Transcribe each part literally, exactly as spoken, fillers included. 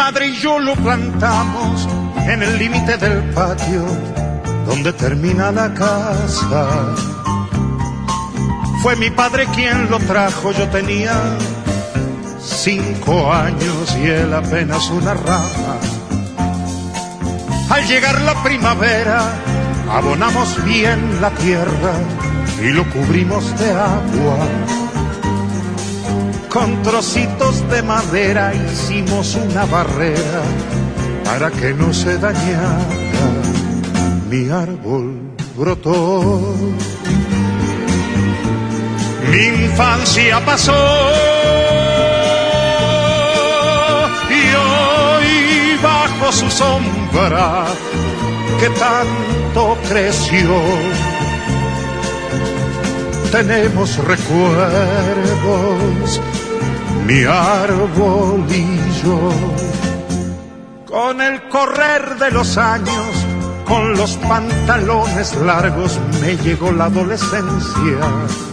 madre y yo lo plantamos en el límite del patio donde termina la casa. Fue mi padre quien lo trajo, yo tenía cinco años y él apenas una rama. Al llegar la primavera, abonamos bien la tierra y lo cubrimos de agua. Con trocitos de madera hicimos una barrera para que no se dañara. Mi árbol brotó, mi infancia pasó y hoy bajo su sombra que tanto creció tenemos recuerdos, mi árbol y yo. Con el correr de los años, con los pantalones largos, me llegó la adolescencia.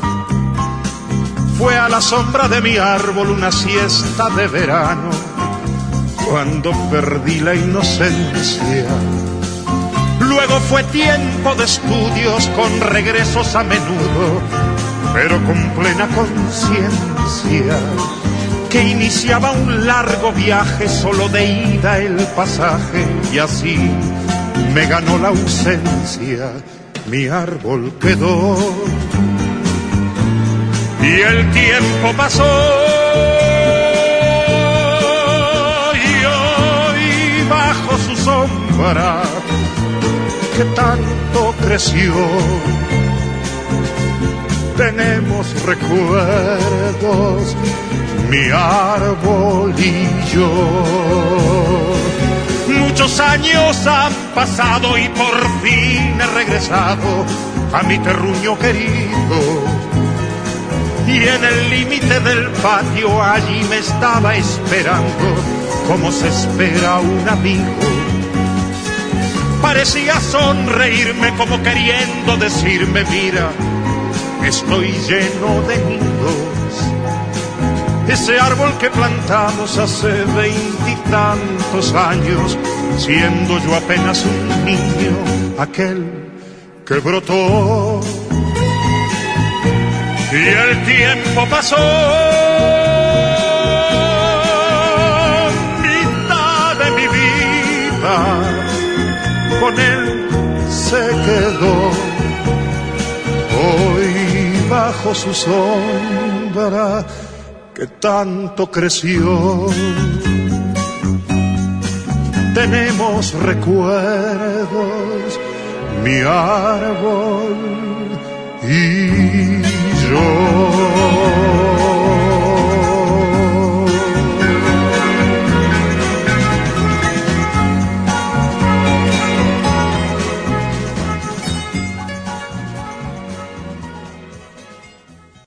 Fue a la sombra de mi árbol una siesta de verano, cuando perdí la inocencia. Luego fue tiempo de estudios con regresos a menudo, pero con plena conciencia, que iniciaba un largo viaje, solo de ida el pasaje, y así me ganó la ausencia. Mi árbol quedó y el tiempo pasó y hoy bajo su sombra que tanto creció tenemos recuerdos, mi árbol y yo. Muchos años han pasado y por fin he regresado a mi terruño querido. Y en el límite del patio allí me estaba esperando, como se espera un amigo. Parecía sonreírme como queriendo decirme, mira, estoy lleno de nidos. Ese árbol que plantamos hace veintitantos años, siendo yo apenas un niño, aquel que brotó. Y el tiempo pasó, mitad de mi vida con él se quedó. Hoy bajo su sombra que tanto creció tenemos recuerdos, mi árbol y yo.